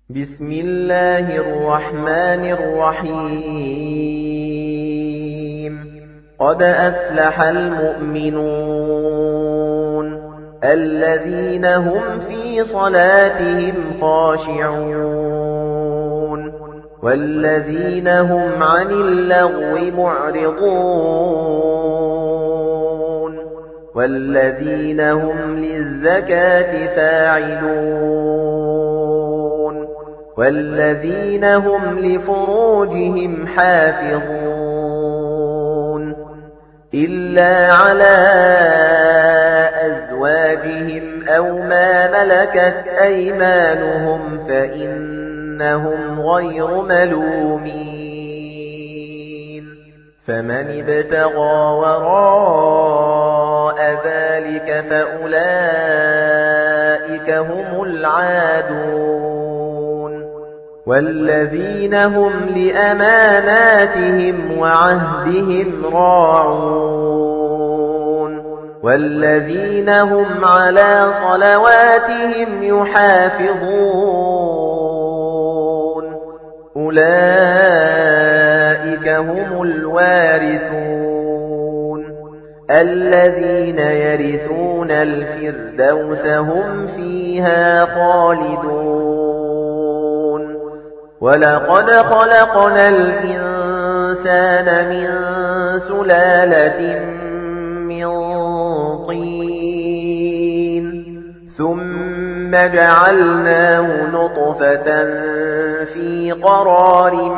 بسم الله الرحمن الرحيم قد أفلح المؤمنون الذين هم في صلاتهم خاشعون والذين هم عن اللغو معرضون والذين هم للزكاة فاعلون والذين هم لفروجهم حافظون إلا على أزواجهم أو ما ملكت أيمانهم فإنهم غير ملومين فمن ابتغى وراء ذلك فأولئك هم العادون والذين هم لأماناتهم وعهدهم راعون والذين هم على صلواتهم يحافظون أولئك هم الوارثون الذين يرثون الفردوس هم فيها خالدون ولقد خلقنا الإنسان من سلالة من طين ثم جعلناه نطفة في قرار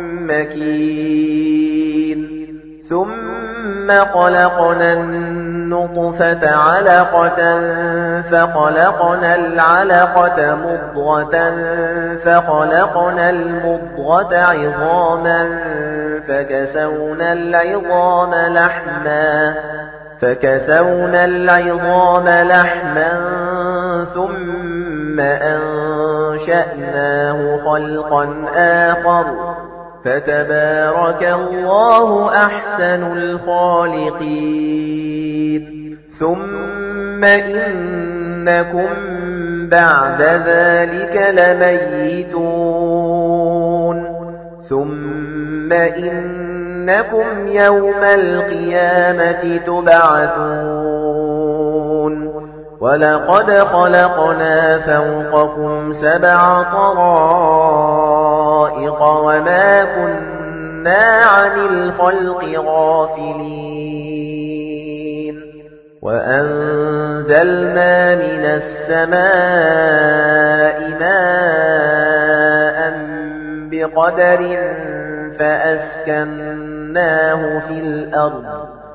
مكين ثم خلقنا النطفة علقة فخلقنا العلقة مضغة فخلقنا المضغة عظاما فكسونا العظام لحما ثم أنشأناه خلقا آخر فتبارك الله أحسن الخالقين ثم إنكم بعد ذلك لميتون ثم إنكم يوم القيامة تبعثون ولقد خلقنا فوقكم 7 طرائق وما كنا عن الخلق غافلين وأنزلنا من السماء ماء بقدر فأسكناه في الأرض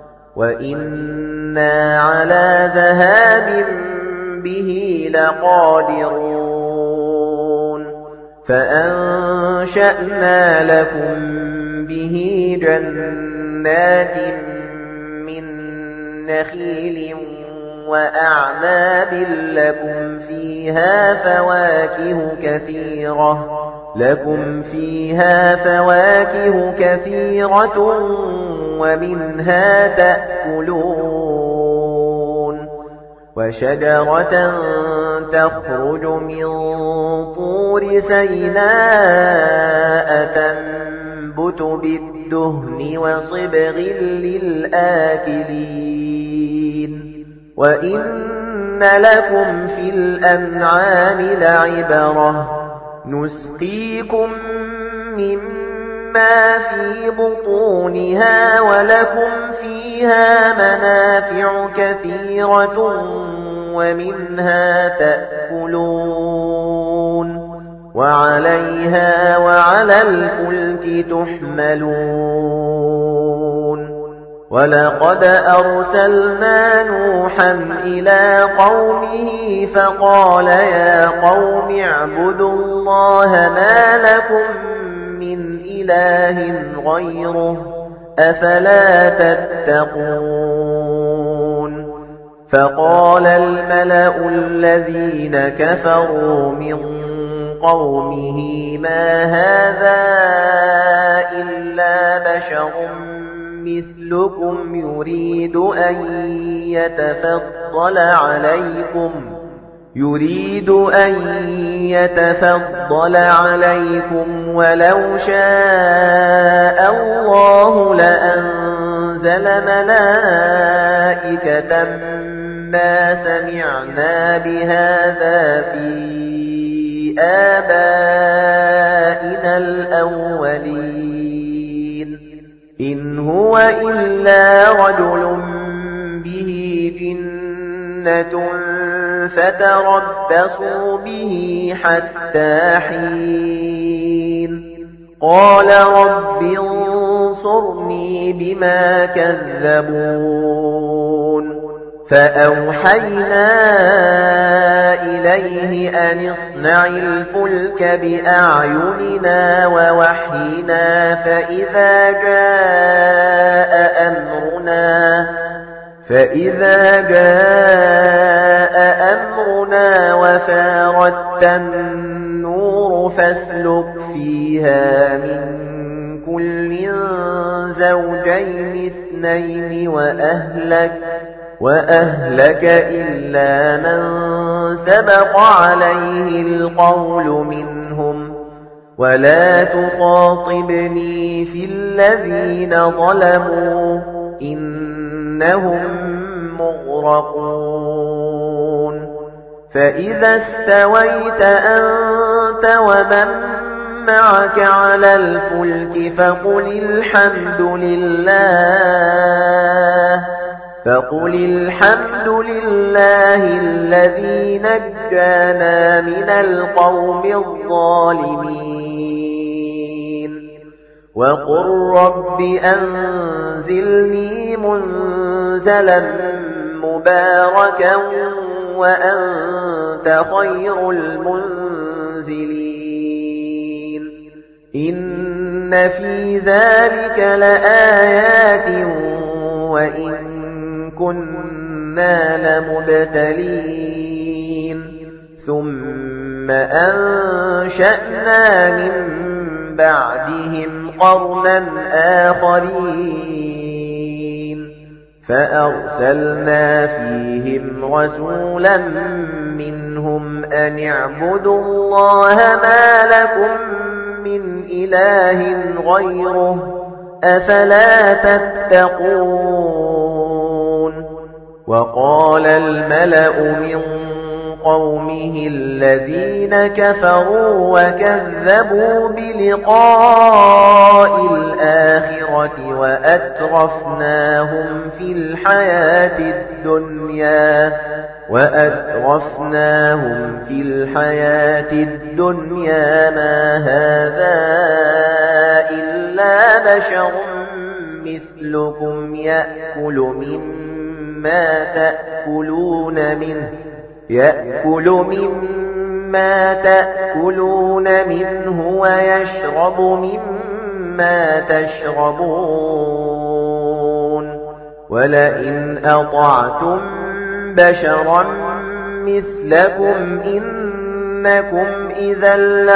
وإنا على ذهاب به لقادرون فأنشأنا لكم به جنات من نخيل وأعناب لكم فيها فواكه كثيرة ومنها تأكلون وشجرة تخرج من طور سيناء تنبت بالدهن وصبغ للآكلين وإن لكم في الأنعام لعبرة نسقيكم مما في بطونها ولكم فيها منافع كثيرة ومنها تأكلون وعليها وعلى الفلك تحملون ولقد أرسلنا نوحا إلى قومه فقال يا قوم اعبدوا الله ما لكم من إله غيره أفلا تتقون فقال الملأ الذين كفروا من قومه ما هذا إلا بشر مثلكم يريد أن يريد أن يتفضل عليكم ولو شاء الله لأنزل ملائكة ما سمعنا بهذا في آبائنا الأولين إن هو إلا رجل به جنة فتربصوا به حتى حين قال رب انصرني بما كذبون فأوحينا إليه أن اصنع الفلك بأعيننا ووحينا فإذا جاء أمرنا وفارت النور فاسلك فيها من كل زوجين اثنين وأهلك إلا من سبق عليه القول منهم ولا تخاطبني في الذين ظلموا إنهم مغرقون فإذا استويت أنت ومن معك على الفلك فقل الحمد لله الذي نجانا من القوم الظالمين وقل رب أنزلني منزلا مباركا وأنت خير المنزلين إن في ذلك لآيات وإن كنا لمبتلين ثم أنشأنا من بعدهم قرنا آخرين فأرسلنا فيهم رسولا منهم أن اعبدوا الله ما لكم من إله غيره أفلا تتقون وقال الملأ من قومه الذين كفروا وكذبوا بلقاء الآخرة وأترفناهم في الحياة الدنيا ما هذا إلا بشر مثلكم يأكل مما تأكلون منه ويشرب مما تشربون ولئن أطعتم بشرا مثلكم إنكم إذا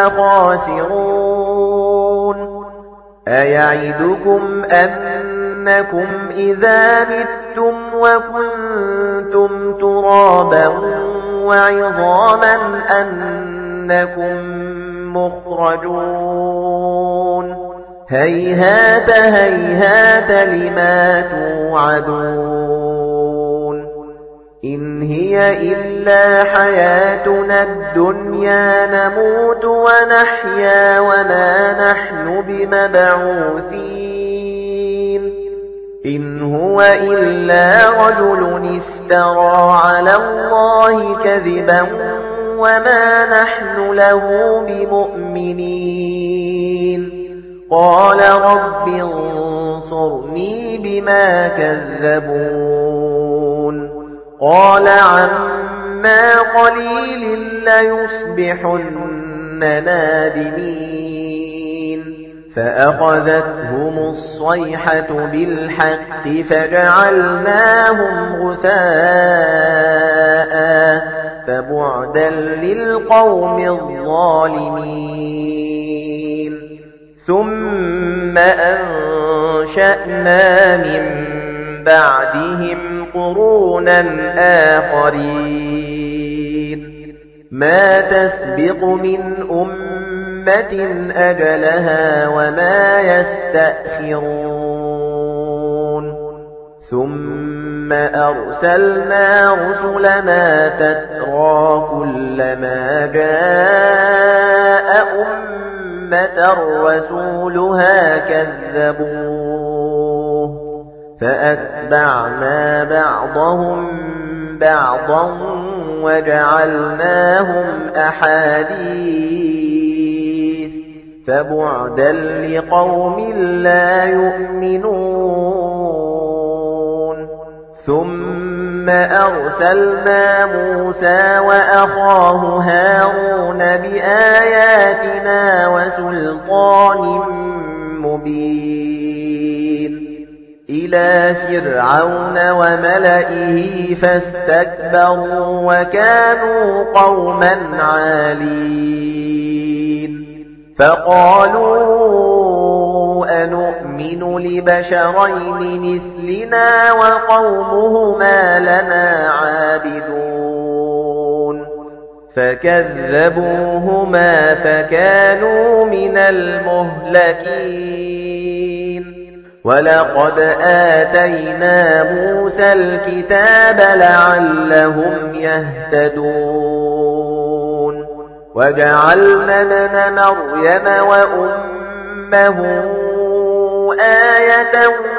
لخاسرون أيعدكم أنكم إذا متم وكنتم ترابا وعظاما أنكم مخرجون هيهات هيهات لما توعدون إن هي إلا حياتنا الدنيا نموت ونحيا وما نحن بمبعوثين إن هو إلا رجل افترى على الله كذبا وما نحن له بمؤمنين قال رب انصرني بما كذبون قال عما قليل ليصبحن نادمين فأخذتهم الصيحة بالحق فجعلناهم غثاء فبعدا للقوم الظالمين ثم أنشأنا من بعدهم قرونا آخرين مَا تَسْبِقُ مِنْ أُمَّةٍ أَجَلَهَا وَمَا يَسْتَأْخِرُونَ ثُمَّ أَرْسَلْنَا رُسُلَنَا تَتْرَىٰ كُلَّمَا جَاءَ أُمَّةً رَّسُولُهَا كَذَّبُوهُ فَأَتْبَعْنَا بَعْضَهُم بَعْضًا وَجَعَلْنَاهُمْ أَحَادِيثَ فَبُعْدًا لِّقَوْمٍ لَّا يُؤْمِنُونَ ثُمَّ أَرْسَلْنَا مُوسَىٰ وَأَخَاهُ هَارُونَ بِآيَاتِنَا وَسُلْطَانٍ مُّبِينٍ إِلَىٰ فِرْعَوْنَ وَمَلَئِهِ فَاسْتَكْبَرُوا وَكَانُوا قَوْمًا عَالِينَ فَقَالُوا أَنُؤْمِنُ لِبَشَرَيْنِ مِثْلِنَا وَقَوْمُهُمَا لَنَا عَابِدُونَ فَكَذَّبُوهُمَا فَكَانُوا مِنَ الْمُهْلَكِينَ وَلَقَدْ آتَيْنَا مُوسَى الْكِتَابَ لَعَلَّهُمْ يَهْتَدُونَ وَجَعَلْنَا ابْنَ مَرْيَمَ وَأُمَّهُ آيَةً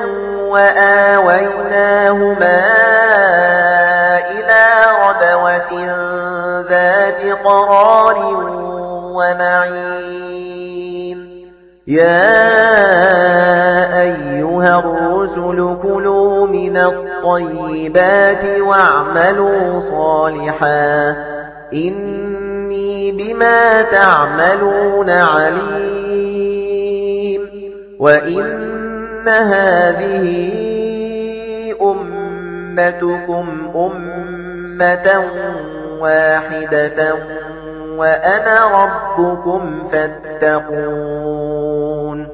وَآوَيْنَاهُمَا إِلَىٰ رَبْوَةٍ ذَاتِ قَرَارٍ وَمَعِينٍ يَا أَيُّهَا الرُّسُلُ كُلُوا مِنَ الطَّيِّبَاتِ وَاعْمَلُوا صَالِحًا إِنِّي بِمَا تَعْمَلُونَ عَلِيمٌ وَإِنَّ هَٰذِهِ أُمَّتُكُمْ أُمَّةً وَاحِدَةً وَأَنَا رَبُّكُمْ فَاتَّقُونِ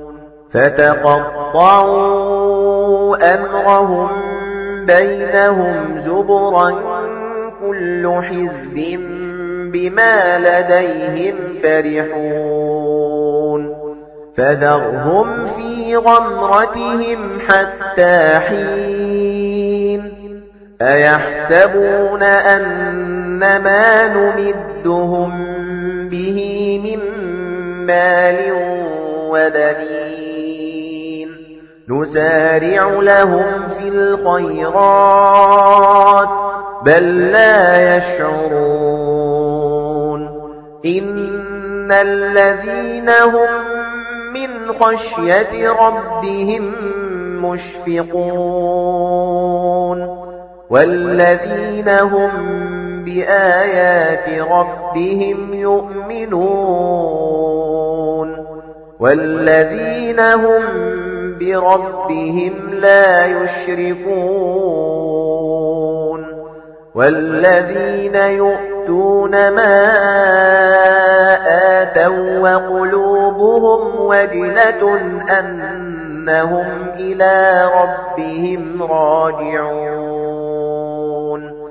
فَتَقَطَّعُوا أَمْرَهُم بَيْنَهُمْ زُبُرًا كُلُّ حِزْبٍ بِمَا لَدَيْهِمْ فَرِحُونَ فَذَرْهُمْ فِي غَمْرَتِهِمْ حَتَّىٰ حِينٍ أَيَحْسَبُونَ أَنَّمَا نُمِدُّهُم بِهِ مِن مَّالٍ وَبَنِينَ نُسَارِعُ لَهُمْ فِي الْخَيْرَاتِ بَل لَّا يَشْعُرُونَ إِنَّ الَّذِينَ هُم مِّنْ خَشْيَةِ رَبِّهِم مُّشْفِقُونَ وَالَّذِينَ هُم بِآيَاتِ رَبِّهِمْ يُؤْمِنُونَ وَالَّذِينَ هُم بِرَبِّهِمْ لَا يُشْرِكُونَ وَالَّذِينَ يُؤْتُونَ مَا آتَوا وَقُلُوبُهُمْ وَجِلَةٌ أَنَّهُمْ إِلَىٰ رَبِّهِمْ راجعون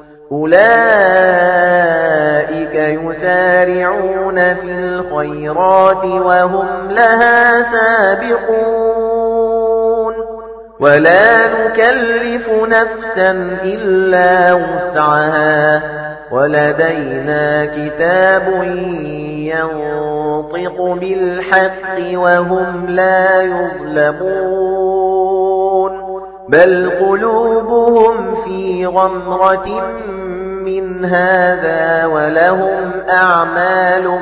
أُولَئِكَ يُسَارِعُونَ فِي الْخَيْرَاتِ وَهُمْ لَهَا سَابِقُونَ وَلَا نُكَلِّفُ نَفْسًا إِلَّا وُسْعَهَا وَلَدَيْنَا كِتَابٌ يَنطِقُ بِالْحَقِّ وَهُمْ لَا يُظْلَمُونَ بَلْ قُلُوبُهُمْ فِي غَمْرَةٍ مِّنْ هَٰذَا وَلَهُمْ أَعْمَالٌ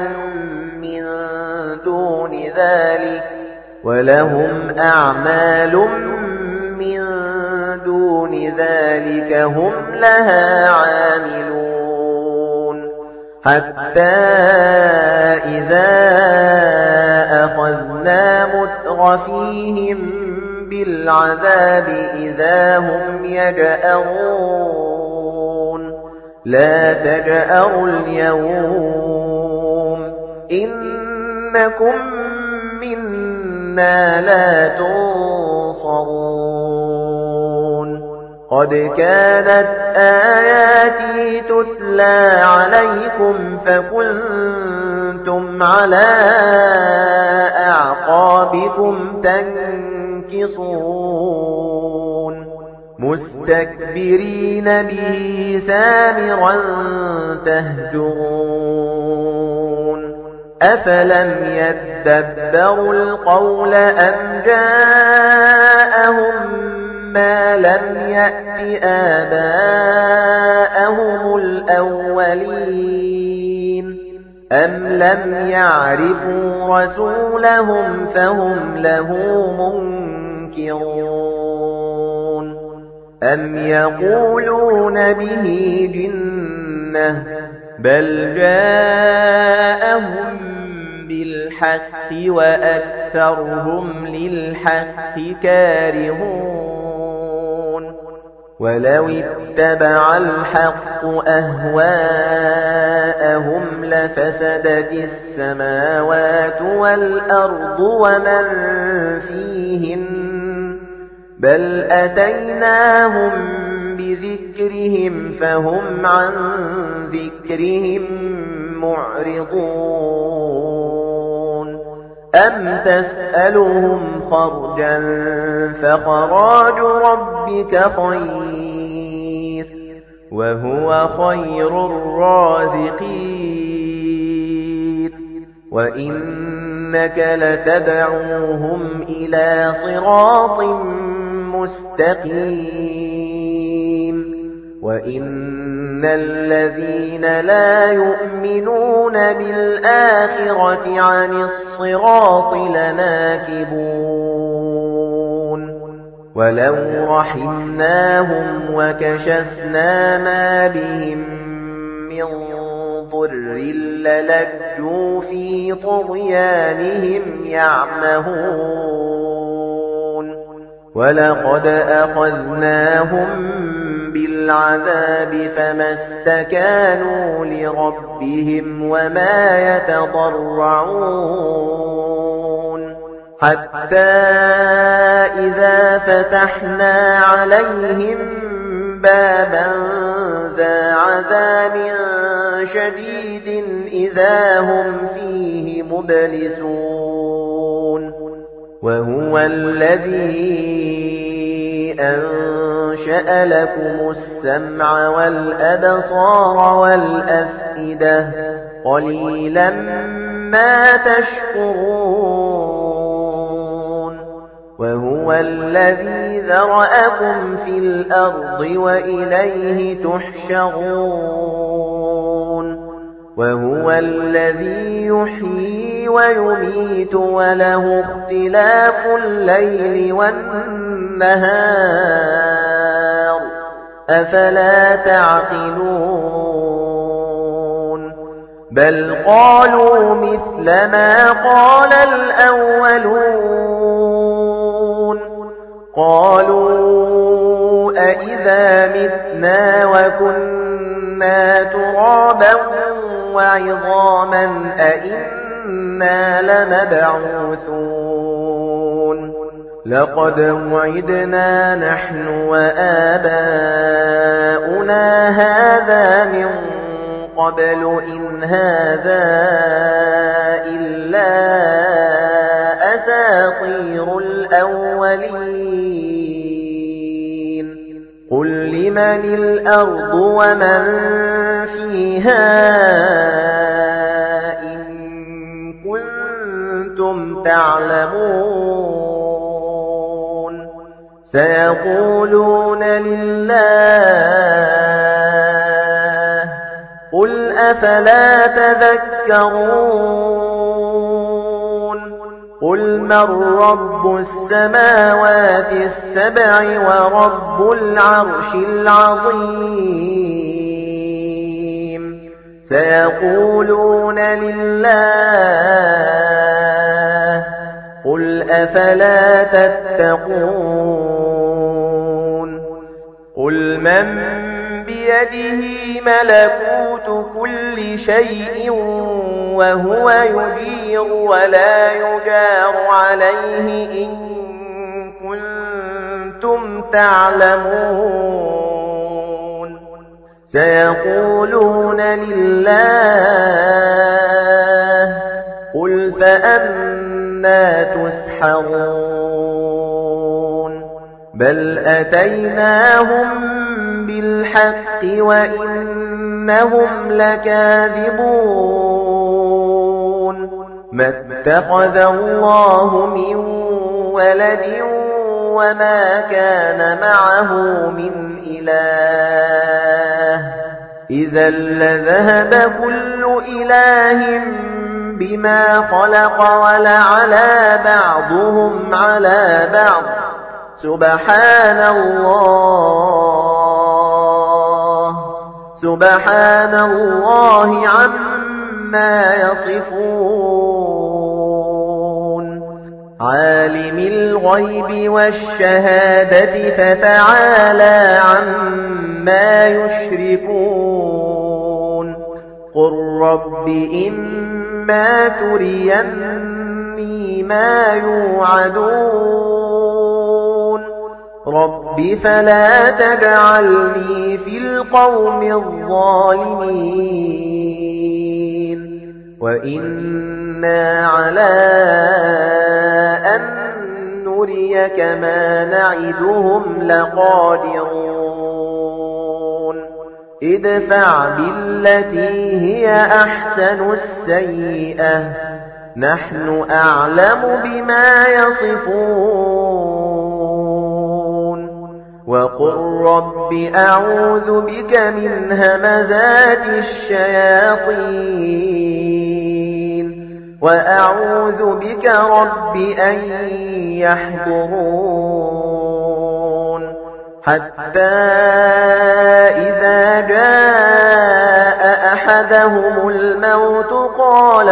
مِّن دُونِ ذَلِكَ هُمْ لَهَا عَامِلُونَ حَتَّىٰ إِذَا أَخَذْنَا مُتْرَفِيهِم بِالْعَذَابِ إِذَا هُمْ يَجْأَرُونَ لَا تَجْأَرُوا الْيَوْمَ إِنَّكُم مِّنَّا لَا تُنصَرُونَ قَدْ كَانَتْ آيَاتِي تُتْلَى عَلَيْكُمْ فَكُنْتُمْ عَلَى أَعْقَابِكُمْ تَنكِصُونَ مُسْتَكْبِرِينَ بِهِ سَامِرًا تَهْجُرُونَ أَفَلَمْ يَدَّبَّرُوا الْقَوْلَ أَمْ جَاءَهُم مَّا لَمْ يَأْتِ آبَاءَهُمُ الْأَوَّلِينَ أَمْ لَمْ يَعْرِفُوا رَسُولَهُمْ فَهُمْ لَهُ مُنكِرُونَ أَمْ يَقُولُونَ بِهِ جِنَّةٌ بَلْ جَاءَهُم بِالْحَقِّ وَأَكْثَرُهُمْ لِلْحَقِّ كَارِهُونَ وَلَوِ اتَّبَعَ الْحَقُّ أَهْوَاءَهُمْ لَفَسَدَتِ السَّمَاوَاتُ وَالْأَرْضُ وَمَن فِيهِنَّ بَلْ أَتَيْنَاهُم بِذِكْرِهِمْ فَهُمْ عَن ذِكْرِهِم مُّعْرِضُونَ أَمْ تَسْأَلُهُمْ خَرْجًا فَخَرَاجُ رَبِّكَ خَيْرٌ وَهُوَ خَيْرُ الرَّازِقِينَ وَإِنَّكَ لَتَدْعُوهُمْ إِلَى صِرَاطٍ مُسْتَقِيمٍ وَإِنَّ الَّذِينَ لَا يُؤْمِنُونَ بِالْآخِرَةِ عَنِ الصِّرَاطِ لَنَاكِبُونَ وَلَوْ رَحِمْنَاهُمْ وَكَشَفْنَا مَا بِهِم مِّن ضُرٍّ لَّلَجُّوا فِي طُغْيَانِهِمْ يَعْمَهُونَ وَلَقَدْ أَخَذْنَاهُم بِالْعَذَابِ فَمَا اسْتَكَانُوا لِرَبِّهِمْ وَمَا يَتَضَرَّعُونَ حَتَّى إِذَا فَتَحْنَا عَلَيْهِمْ بَابًا ذَا عَذَابٍ شَدِيدٍ إِذَا هُمْ فِيهِ مُبْلِسُونَ وَهُوَ الَّذِي أَنشَأَ لَكُمُ السَّمْعَ وَالْأَبْصَارَ وَالْأَفْئِدَةَ قَلِيلًا مَا تَشْكُرُونَ وَهُوَ الَّذِي ذَرَأَكُمْ فِي الْأَرْضِ وَإِلَيْهِ تُحْشَرُونَ وَهُوَ الَّذِي يُحْيِي وَيُمِيتُ وَلَهُ اخْتِلَافُ اللَّيْلِ وَالنَّهَارِ أَفَلَا تَعْقِلُونَ بَلْ قَالُوا مِثْلَ مَا قَالَ الْأَوَّلُونَ قَالُوا أَإِذَا مِتْنَا وَكُنَّا تُرَابًا وَعِظَامًا أَإِنَّا لَمَبْعُوثُونَ لَقَدْ وُعِدْنَا نَحْنُ وَآبَاؤُنَا هَذَا مِنْ قَبْلُ إِنْ هَذَا إِلَّا أَسَاطِيرُ الْأَوَّلِينَ قُلْ لِمَنِ الْأَرْضُ وَمَنْ فِيهَا إِن كُنتُمْ تَعْلَمُونَ سَيَقُولُونَ لِلَّهِ قُلْ أَفَلَا تَذَكَّرُونَ قُلْ مَنْ رَبُّ السَّمَاوَاتِ السَّبْعِ وَرَبُّ الْعَرْشِ الْعَظِيمِ سَيَقُولُونَ لِلَّهِ قُلْ أَفَلَا تَتَّقُونَ قُلْ مَنْ بِيَدِهِ مَلَكُوتُ كُلِّ شَيْءٍ وَهُوَ يُجِيرُ وَلَا يُجَارُ عَلَيْهِ إِن كُنتُمْ تَعْلَمُونَ سَيَقُولُونَ لِلَّهِ قُلْ فَأَنَّىٰ تُسْحَرُونَ بَلْ أَتَيْنَاهُم بِالْحَقِّ وَإِنَّهُمْ لَكَاذِبُونَ مَا اتَّخَذَ اللَّهُ مِن وَلَدٍ وَمَا كَانَ مَعَهُ مِنْ إِلَٰهٍ إِذًا لَّذَهَبَ كُلُّ إِلَٰهٍ بِمَا خَلَقَ وَلَعَلَا بَعْضُهُمْ عَلَى بَعْضٍ سُبْحَانَ اللَّهِ عَمَّا يَصِفُونَ عَالِمِ الْغَيْبِ وَالشَّهَادَةِ فَتَعَالَىٰ عَمَّا يُشْرِكُونَ قُل رَّبِّ إِمَّا تُرِيَنِّي مَا يُوعَدُونَ رَبِّ فَلَا تَجْعَلْنِي فِي الْقَوْمِ الظَّالِمِينَ وَإِنَّا عَلَىٰ أَن نُّرِيَكَ مَا نَعِدُهُمْ لَقَادِرُونَ ادْفَعْ بِالَّتِي هِيَ أَحْسَنُ السَّيِّئَةَ نَحْنُ أَعْلَمُ بِمَا يَصِفُونَ وَقُل رَّبِّ أَعُوذُ بِكَ مِنْ هَمَزَاتِ الشَّيَاطِينِ وَأَعُوذُ بِكَ رَبِّ أَن يَحْضُرُونِ حَتَّى إِذَا جَاءَ أَحَدَهُمُ الْمَوْتُ قَالَ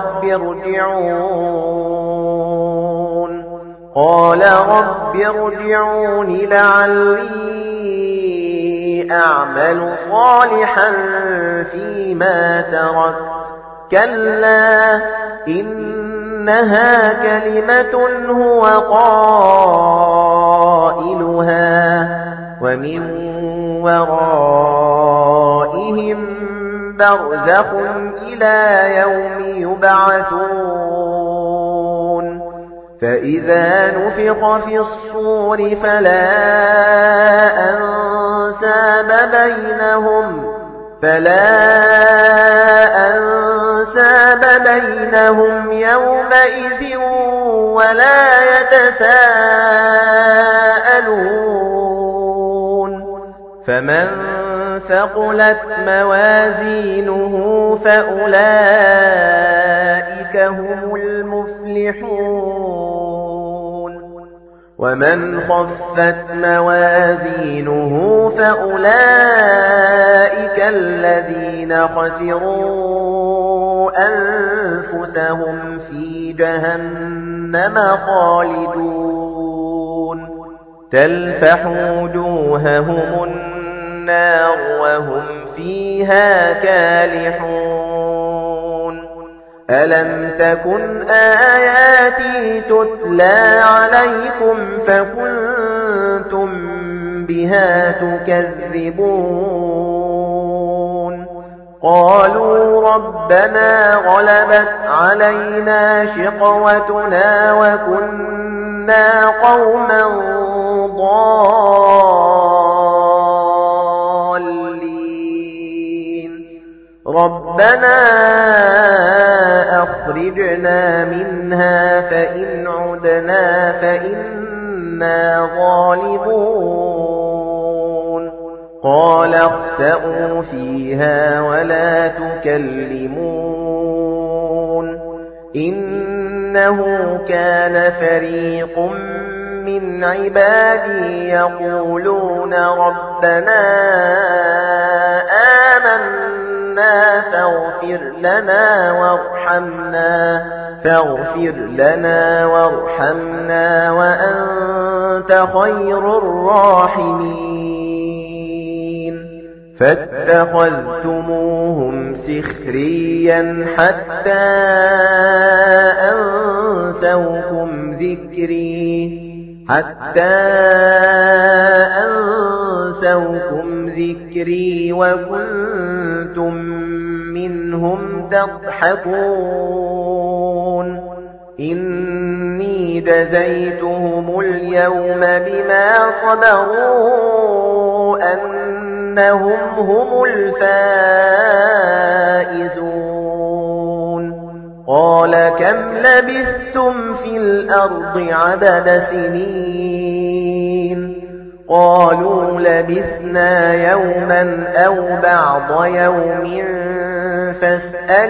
رَبِّ ارْجِعُونِ لَعَلِّي أَعْمَلُ صَالِحًا فِيمَا تَرَكْتُ كَلَّا إِنَّهَا كَلِمَةٌ هُوَ قَائِلُهَا وَمِن وَرَائِهِم بَرْزَخٌ إِلَى يَوْمِ يُبْعَثُونَ فَإِذَا نُفِخَ فِي الصُّورِ فَلَا أَنسَابَ بَيْنَهُمْ يَوْمَئِذٍ وَلَا يَتَسَاءَلُونَ فَمَن ثَقُلَتْ مَوَازِينُهُ فَأُولَئِكَ هُمُ الْمُفْلِحُونَ وَمَنْ خَفَّتْ مَوَازِينُهُ فَأُولَئِكَ الَّذِينَ خَسِرُوا أَنفُسَهُمْ فِي جَهَنَّمَ خَالِدُونَ تَلْفَحُ وُجُوهَهُمُ النَّارُ وَهُمْ فِيهَا كَالِحُونَ أَلَمْ تَكُنْ آيَاتِي تُتْلَى عَلَيْكُمْ فَكُنْتُمْ بِهَا تُكَذِّبُونَ قَالُوا رَبَّنَا غَلَبَتْ عَلَيْنَا شِقْوَتُنَا وَكُنَّا قَوْمًا ضَالِّينَ رَبَّنَا أَخْرِجْنَا مِنْهَا فَإِنْ عُدْنَا فَإِنَّا ظَالِمُونَ قَالَ اخْسَئُوا فِيهَا وَلَا تُكَلِّمُونَ إِنَّهُ كَانَ فَرِيقٌ مِّنْ عِبَادِي يَقُولُونَ رَبَّنَا آمَنَّا فاغفر لنا وارحمنا وأنت خير الراحمين فاتخذتموهم سخريا حتى أنسوكم ذكري حتى أنسوكم ذكري وكنتم منهم تضحكون إني جزيتهم اليوم بما صبروا أنهم هم الفائزون قال كم لبثتم في الأرض عدد سنين قالوا لبثنا يوما أو بعض يوم فاسأل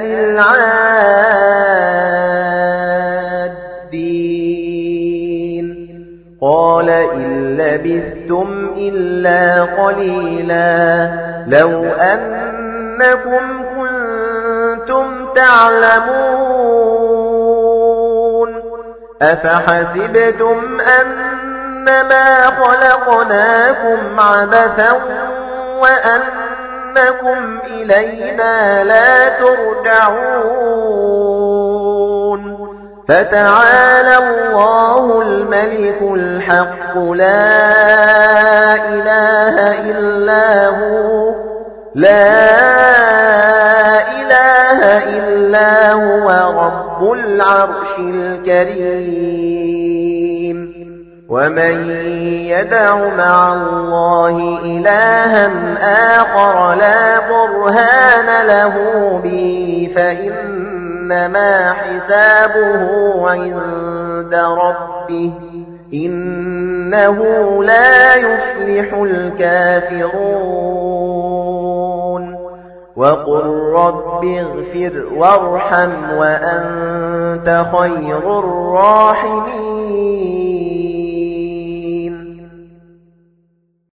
العادين قال إن لبثتم إلا قليلا لو أنكم كنتم تعلمون أفحسبتم أنما خلقناكم عبثا وأنكم إلينا لا ترجعون فتعالى الله الملك الحق لا إله إلا هو رب العرش الكريم ومن يدع مع الله إلها آخر لا برهان له به فإنما حسابه عند ربه إنه لا يفلح الكافرون وقل رب اغفر وارحم وأنت خير الراحمين